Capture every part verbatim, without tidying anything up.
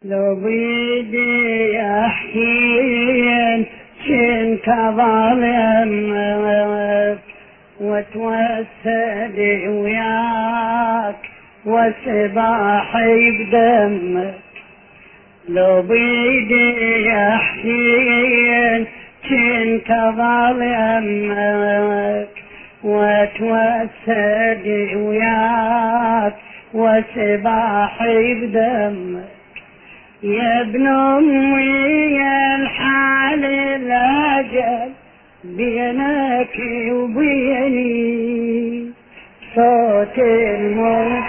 لو بيدي يا حسين كنت ظالمك وتوسد وياك وسباحي بدمك. لو بيدي يا حسين كنت ظالمك وتوسد وياك وسباحي بدمك. يا ابن امي يا الحال الاجل بينك وبيني صوت الموت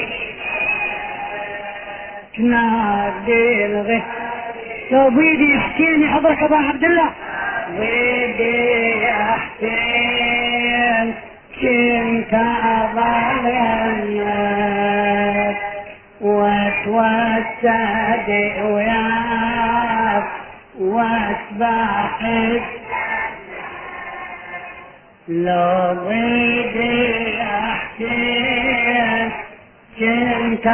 تنادي الغي. لو بيدي حسين حضرك ابو عبد الله. بيدي يا حسين كنت اظلمك واتوسد وياك واسبحك. لو بيدي يا حسين كنت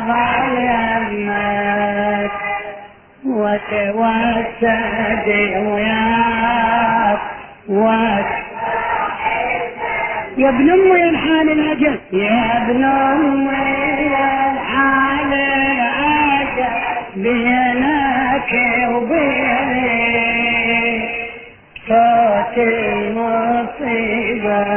ظلمك وتوسد وياك واسبحك. يا ابن امي الحال الاجل يا ابن امي الحال الاجل بينك وبيني صوت المصيبة.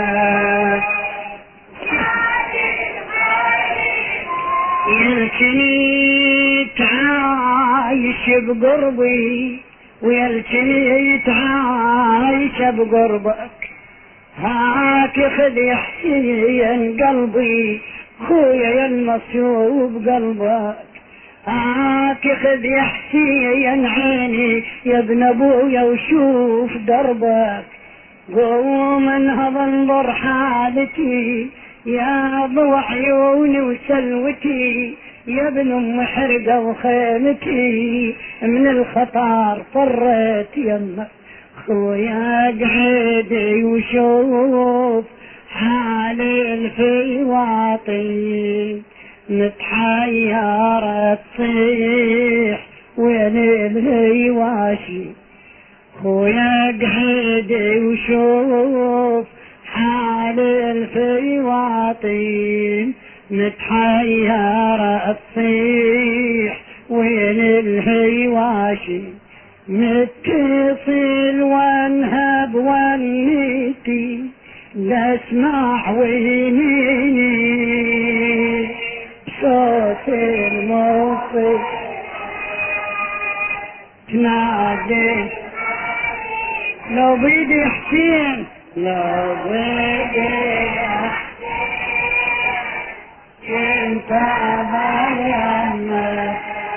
يلكني تعايش بقربي ويلكني تعايش بقربك. هاك خذ يا حسين قلبي خويا يا المصيوب قلبك. هاك خذ يا حسين عيني يا ابن ابويا وشوف دربك. قوم انهض انظر حالتي يا ضوء عيوني وسلوتي يا ابن ام حرقه وخيمتي من الخطر فريت يمك. خويا قعدي وشوف حال الفواطي متحيرة تصيح وين الهواشي. خويا قعدي وشوف حال الفواطي متحيرة تصيح وين الهواشي. متصل وانهب ونيتي لا اسمع وينيني صوت الموصي تنادي. لو بيدي حسين لو بيدي كنت ظالمك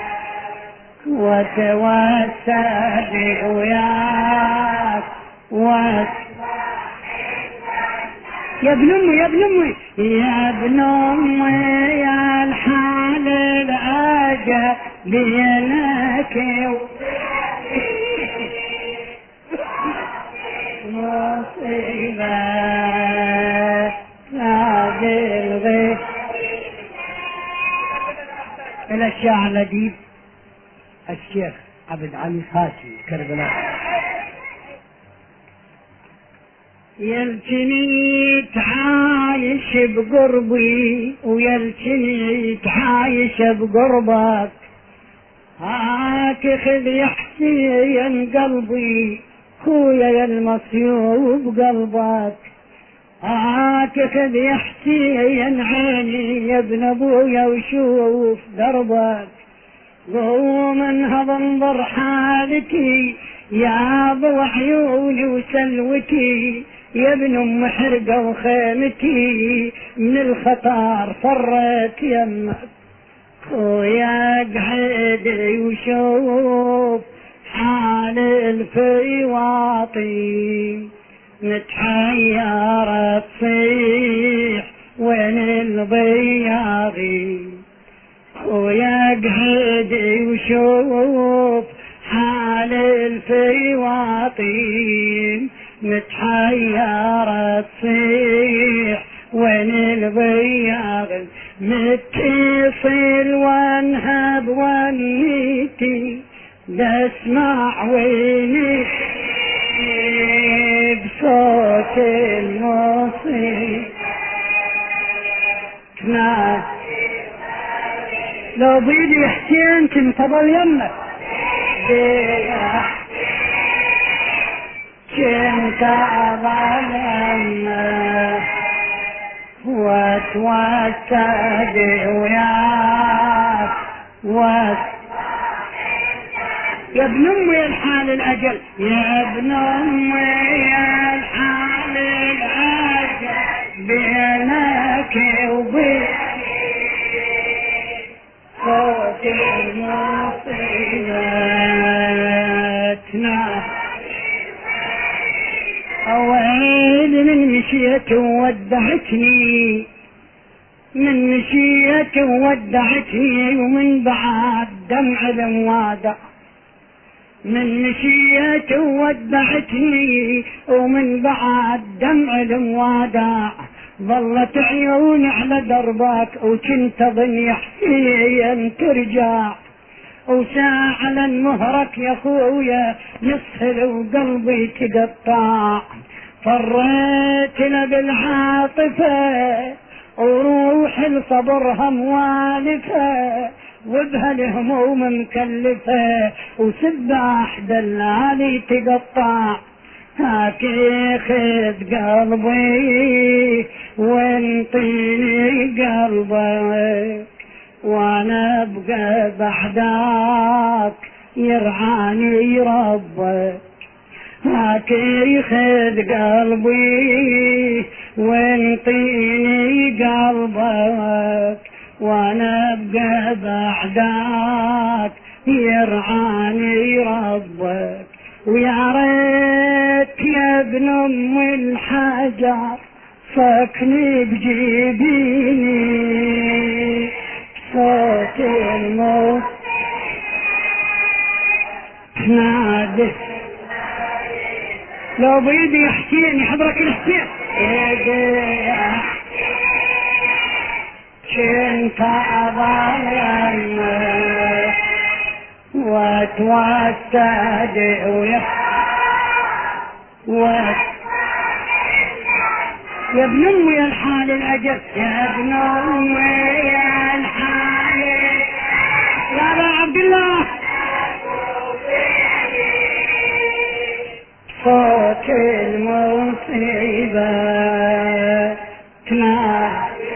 وتوسد وياك واسبحك. يا ابن امي يا ابن امي يا ابن امي يا الحال الاجل بينك مصيبة نادي الغيث. الاشياء الأديب الشيخ عبد علي خاشي كربلاء. يلتني تعايش بقربي ويلتني تعايش بقربك. هاك خذ يا حسين قلبي خويا يا المصيوب قلبك. هاك خذ يا حسين عيني يا ابن ابويا وشوف دربك. قوم انهض انظر حالتي يا ضوء عيوني وسلوتي يا ابن ام حرقه وخيمتي من الخطر فرت يمك. خويا قعدي وشوف حال الفواطي متحيرة تصيح وين البياضي. خويا قعدي وشوف حال الفواطي متحيرة تصيح وين البياض. متصل واصل وانهب ونيتي بسمع ويني بصوت الموصي لو بيدي حسين تنتظر يمك كنت أظلم وتوسد وياك وت يا ابن امي الحال الاجل يا ابن امي الحال الاجل بينك وبين صوت المصيبتنا اويلي من مشيت وودعتني من مشيت وودعتني ومن بعد دمع الموادع من مشيت وودعتني ومن بعد دمع الموادع ظلت عيوني على دربك وكنت ظن يا حسين ترجع وساعة مهرك يا خويا يسهل وقلبي تقطع فريت له بالعاطفة وروح الصبرها موالفة وبهالهموم مكلفة وسباح دلالي تقطع هاكي خذ قلبي وانطيني قلبك وانا ابقى بعدك يرعاني ربك هاكي خذ قلبي وانطيني قلبك وانا ابقى بعدك يرعاني ربك ويا ريت يا ابن ام الحجر فكني بجيبيني صوت الموت تنادي لو بيدي يا حسين يحضرك الحسين كنت أظلم وتوسد ويا يا ابن امي الحال الاجل يا ابن امي الحال يا ابا عبد الله صوت المصيبة تنادي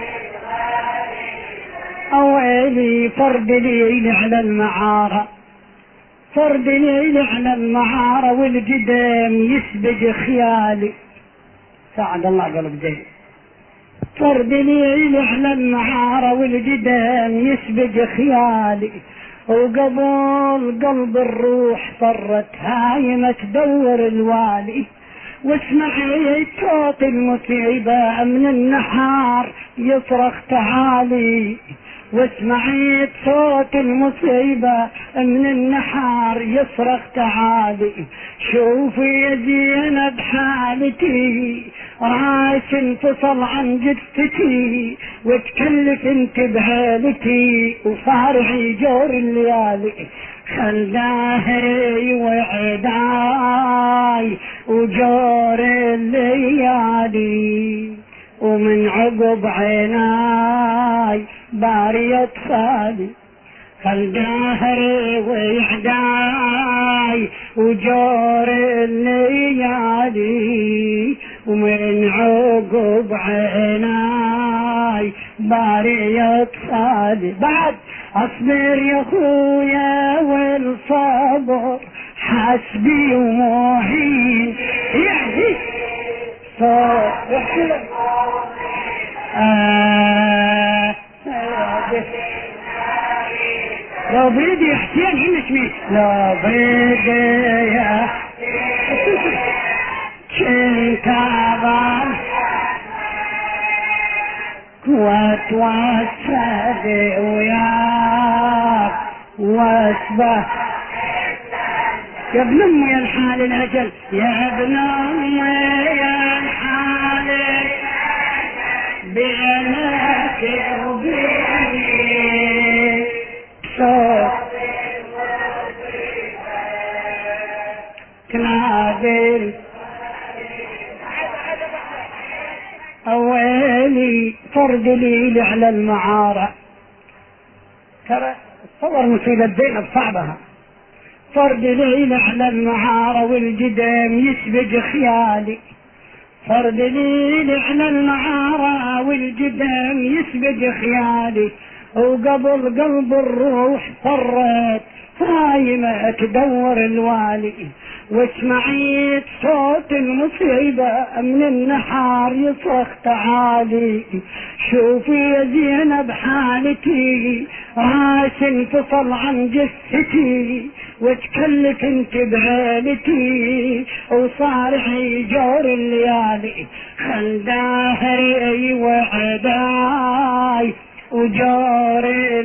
اويلي فرد ليلي على المعارة فرد ليلي على المعارة والقدام يسبق خيالي ساعد الله قلب زين فرد ليلي على المعارة والقدام يسبق خيالي وقبل قلب الروح صرت هايمة تدور الوالي واسمعي صوت المصيبة من النحار يصرخ تعالي واسمعي صوت المصيبة من النحار يصرخ تعالي شوفي يا زينب حالتي راس انفصل عن جثتي وتكلف انت بهالتي وصارعي جور الليالي خل داهري وعداي وجور الليالي ومن عقب عيناي باري اطفالي خل داهري وعداي وجور الليالي ومن عقب عيناي باري اطفالي بعد اصبر يا خويا والصبر حسبي ومعين يعني صبر آه لو بريدي حسين هنش مين لو بريدي يا كنت أظل وتوسد وياك واسبه يا ابن امي الحال الاجل يا ابن امي الحال بينك وبيني صوت تنادي أويلي فرد لي على المعارة. ترى تصور مصيبة زينب صعبها. فرد لي على المعارة والجدام يسبج خيالي. فرد لي على المعارة والجدام يسبج خيالي. وقبل قلب الروح طرت هايمة تدور الوالي. وسمعيت صوت المصيبة من النحار يصرخ تعالي. شوفي يا زينب حالتي راس انفصل عن جثتي. وتكلف انت بعيلتي وصارحي جور الليالي. خل داهري وعداي وجور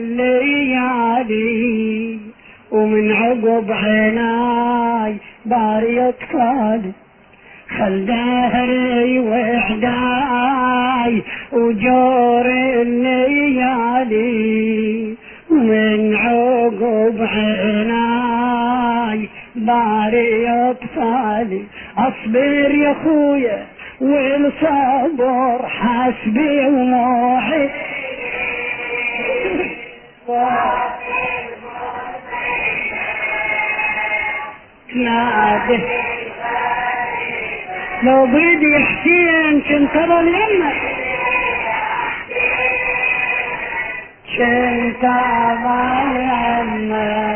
الليالي. ومن عقب عيناي باري اطفالي. خل دهري وعداي وجور الليالي. ومن عقب عيناي باري اطفالي. اصبر يا خويا والصبر حسبي وموحي. نادي لو بريدي حسين كنت ظل يمك. كنت ظل يمك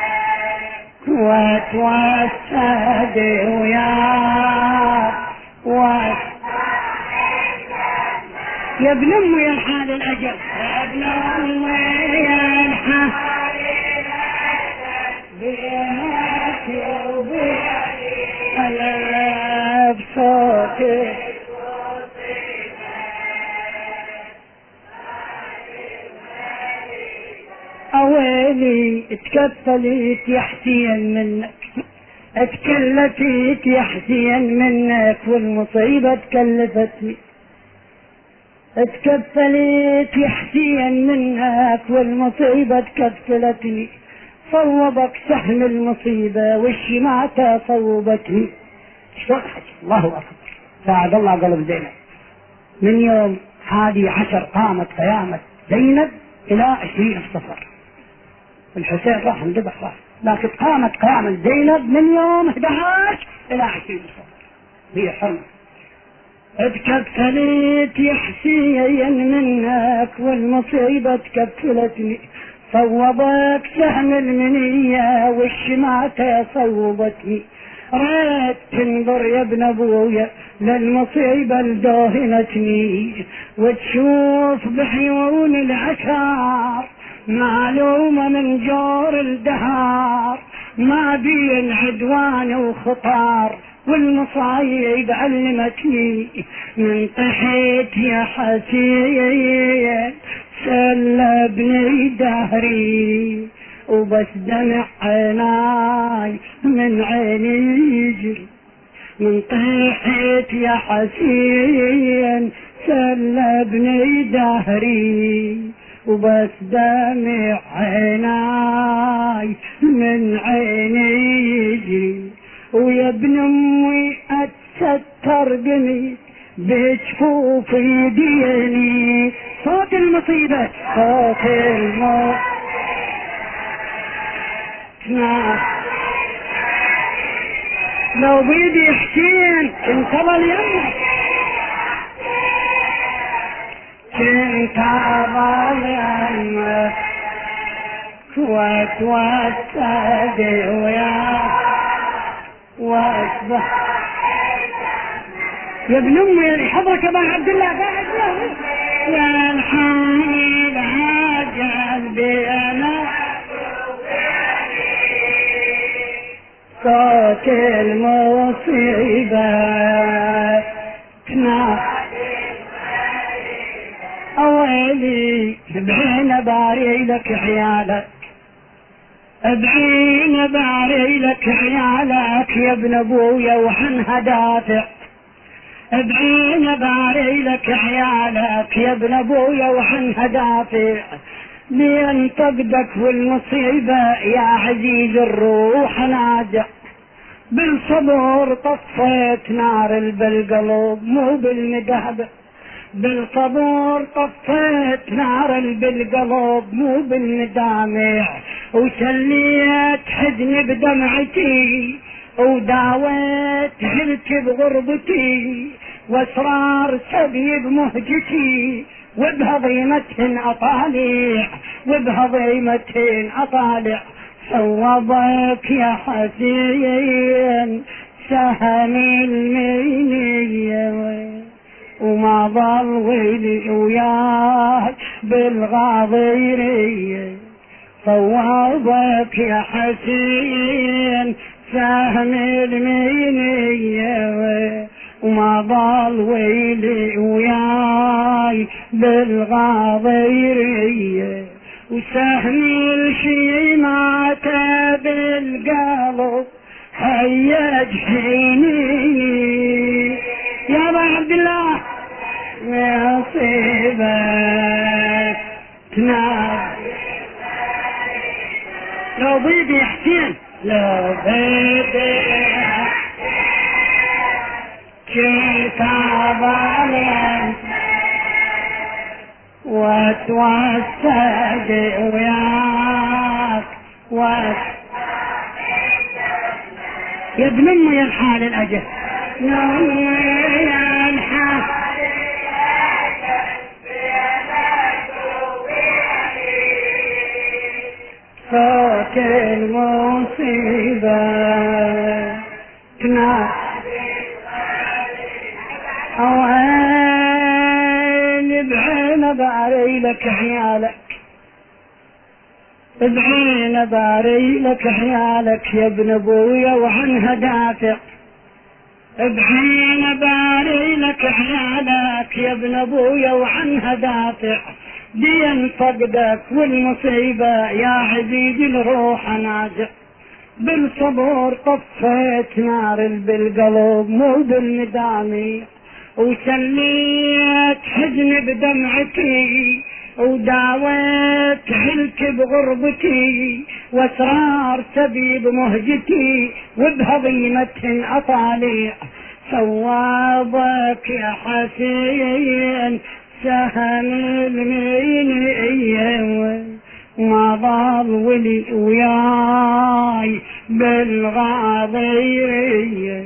وتوسدي ويا وات يا ابن امي يا الحال الاجل. يا ابن امي يا الحال بيناتي وبيني انا بصوتي. اويلي اتكفلت يا حسين منك. اتكلفت يا حسين منك والمصيبة تكلفتني. اتكفلت يا حسين منك والمصيبة تكفلتني. صوبك سهم المصيبة والشماتة صوبتني. اشتغلت الله أكبر. ساعد الله قلب زينب. من يوم حادي عشر قامت قيامة زينب إلى عشرين صفر. الحسين راح انذبح راح، لكن قامت قيامة زينب من يوم احد عشر إلى عشرين صفر. هي حرمة. اتكفلت يا حسين منك والمصيبة تكفلتني. صوبك سهم المنية والشماتة صوبتني. ريت تنظر يا ابن ابويا للمصيبة الداهنتني. وتشوف بعيون العشار معلومة من جور الدهار. ما بين عدوان وخطار والمصايب علمتني. من تحت يا حسين سلبني دهري. وبس دمع عيناي من عيني يجري. من تحت يا حسين سلبني دهري. وبس دمع عيناي من عيني يجري. ويا ابن امي اتستر قميص بجفوفي ديني. صوت المصيبة صوت الموت. لو بيدي حسين كنت ظل يمك. كنت ظل يمك وتوسدي ويا واصبح. يا ابن امي حضرك ابا عبد الله بعد له. يا الحال عجل بي انا صوت المصيبة تنادي. اويلي بعين باري لك عيالك. بعين باري لك عيالك يا ابن ابويا وحنها دافع. بعين باري لك عيالك يا ابن ابويا وحنها دافع. لين فقدك والمصيبة يا عزيز الروح ناجع، بالصبر طفيت نار بالقلب مو بالمدهبة، بالصبر طفيت نار بالقلب مو بالمدامع، وسليت حزني بدمعتي وداويت حلت بغربتي، واسرار سبي بمهجتي وبهضيمتهن اطالع، وبهضيمتهن اطالع. صوبك يا حسين سهم المنية وما ضل ويلي وياك بالغاضيرية، صوبك يا حسين سهم المنية وما ضل ويلي وياي بالغاضيرية، وسهم الشي مات بالقلب هيا جحيني يا ابا عبد الله نصيبك تنام. لو بيدي يا حسين لو بيدي كتاب عليك وتوسد وياك وت يا ابن امي يا الحال الاجل يا امي يا الحال صوت المصيبة تنام اوين بعين باري لك حيالك، بعين باري لك حيالك يا ابن ابويا وعنها دافع، بعين باري لك حيالك يا ابن ابويا وعنها دافع، دين فقدك والمصيبة يا عزيزي الروح ناجع، بالصبر طفيت نار بالقلب مو بالندامي، وسليت حزن بدمعتي وداويت حلت بغربتي، واسرار سبي بمهجتي وبهضيمتهن اطالع. صوابك يا حسين سهم المنية ما ضل ولي وياي بالغاضيرية،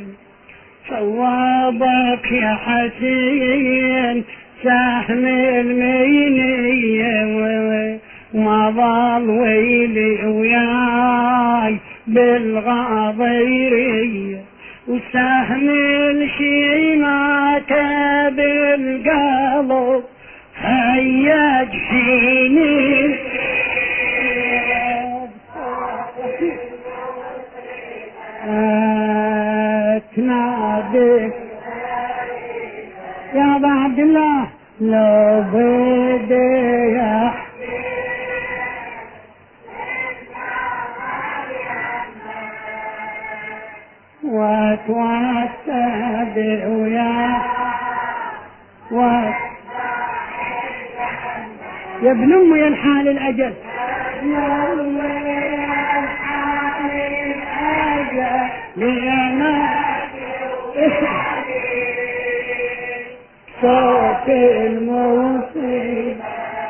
صوابك يا حسين سهم المنية ما ضل ويلي وياي بالغاضيرية، وسهم الشي مات بالقلب هيا جحيني تنادي يا ابا عبد الله لو بدي يا وتوسد ويا وت يا ابن امي يا الحال الاجل يا امي يا الحال الاجل لأنا صوت المصيبة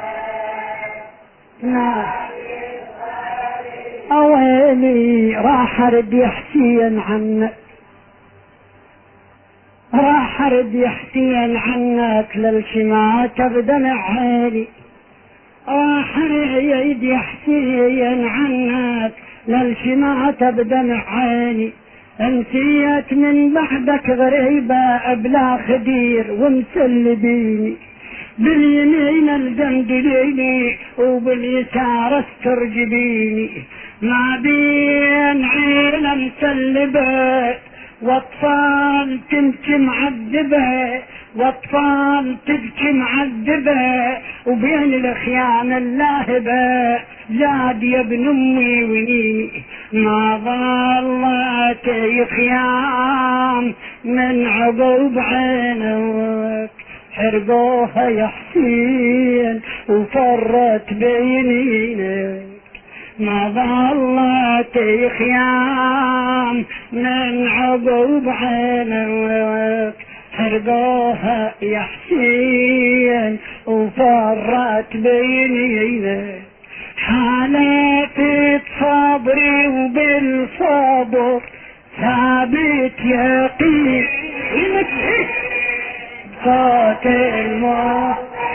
اويلي راح ارد يا حسين عنك، راح ارد يا حسين عنك للشماتة بدمع عيني، راح ارد يا حسين عنك للشماتة بدمع عيني، انسيت من بعدك غريبة بلا خدير ومسلبيني، باليمين الجندليني وباليسار استرجبيني، ما بين عيلة مسلبة واطفال تبكي معذبة، واطفال تبكي معذبة، وبين الخيام اللاهبة زاد يا ابن امي ونيني، ما ظلت خيام من عقب عينك حرقوها يا حسين وفرت بينينك ما ظلت خيام من عقب عينك حرقوها يا حسين وفرت بينينك حالت صبري وبالصبر ثابت يقين صوت الموت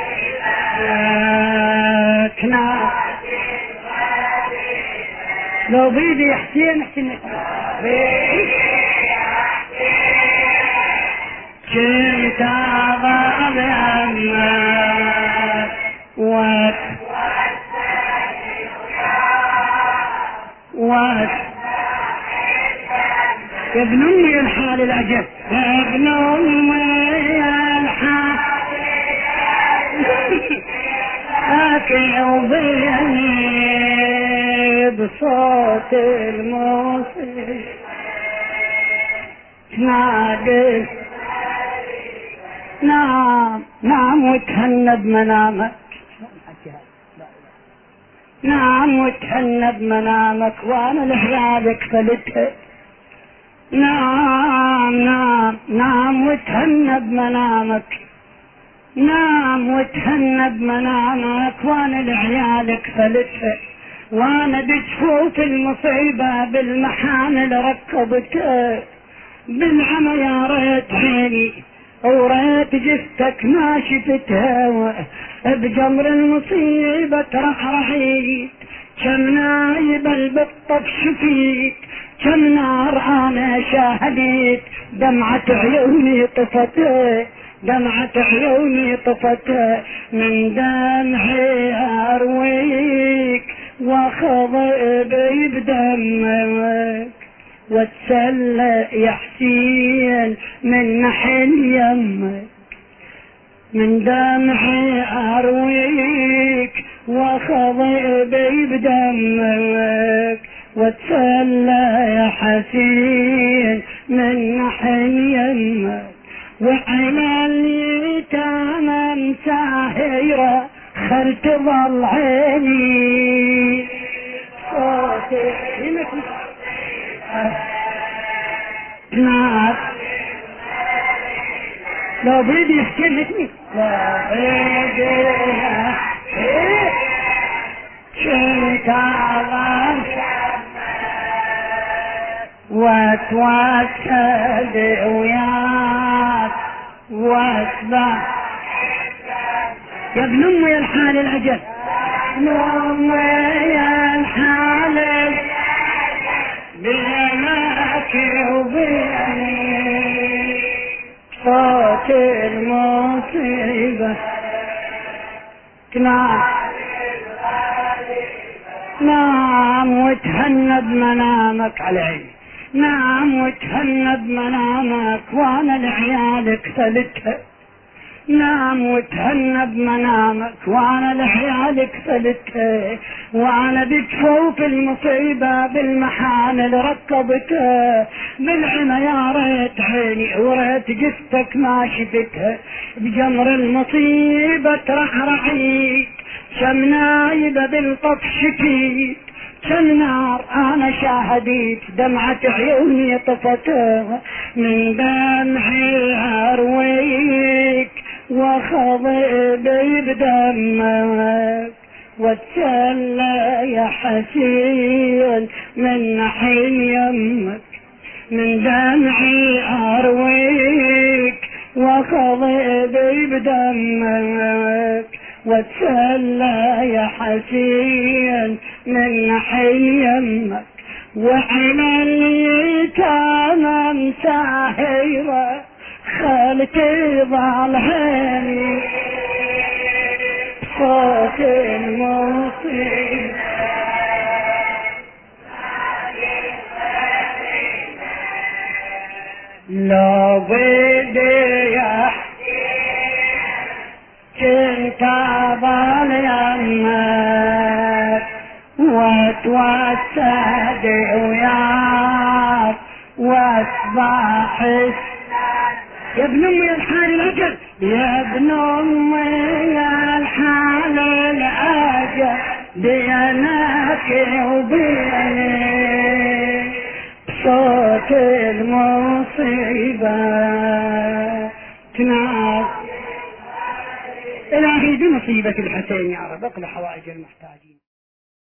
كنا لو بيدي يا حسين حسين كنت أضع بعمك وات وات يا ابن امي الحال العجب يا ابن امي الحال اكل وبيني بصوت الموسيقى تنادي نعم نعم وتهنى بمنامك نعم وتهنى بمنامك وانا لحيالك فلتها نعم نعم نعم وتهنى بمنامك نعم وتهنى بمنامك وانا لعيالك فلتها وانا بجفوف المصيبة بالمحامل ركبتها بالعمى يا ريت عيني وريت جثتك ما شفتها بجمر المصيبة ترحرحيت كم نايب البطة بشفيت كم نار انا شاهدت دمعة عيوني طفتها دمعة عيوني طفتها من دمعي ارويك واخضئ بدمك واتسلى يا حسين من نحل يمك من دمعي ارويك واخضئ بدمك واتسلى يا حسين من نحل يمك وعلى اليتامى مساهرة خل تظل عيني صوتك نعم لو بيدي يحكي اسمي لا بيدي كنت أغام واتوسل وياك واتبع يا ابن امي الحال العجل ابن امي الحال بينك وبيني صوت المصيبة نعم نعم وتهنى بمنامك علي نعم وتهنى بمنامك وانا لعيالك ثلتها نعم وتهنى بمنامك وانا لحيالك ثلتها وانا بجفوف المصيبة بالمحامل ركبتها بالعمى يا ريت عيني وريت جثتك ما شفتها بجمر المصيبة ترحرحيت كم نايبة بالطف شكيت كم نار انا شاهديت دمعة عيوني طفتها من دمعي ارويك وخضئ بدمك واتسلى يا حسين من نحيل يمك من دمعي ارويك وخضئ بدمك واتسلى يا حسين من نحيل يمك وعلى اليتامى مساهرة خالتي ظالهاني صوت المصيبة لو بدي يا كنت أضل يمك واتوسد وياك واصبح يا ابن امي الحال العجل يا ابن امي الحال بينك وبيني صوت المصيبة تنعس. إلهي بمصيبة الحسين يا رب اقض حوائج المحتاجين.